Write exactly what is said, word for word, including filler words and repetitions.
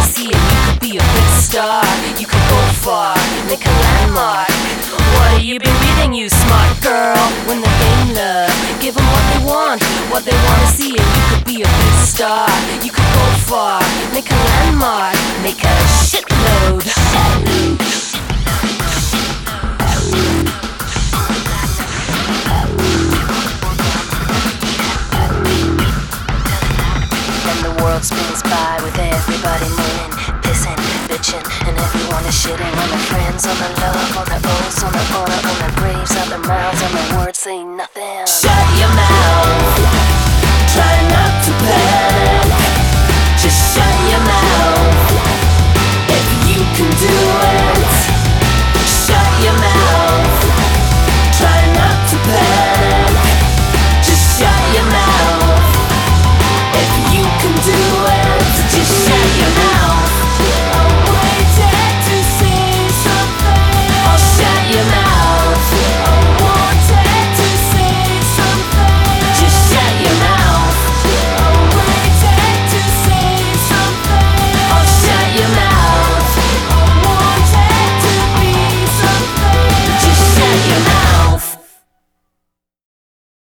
wanna see it, you could be a big star. You could go far, make a landmark. What have you been reading, you smart girl? When the game love, give them what they want, what they wanna see, and you could be a big star. You could go far, make a landmark, make a shitload. World spins by with everybody moaning, pissing, bitching, and everyone is shitting on their friends, on their love, on their oaths, on their honor, on their graves, on their mouths, on their words, saying nothing. Shut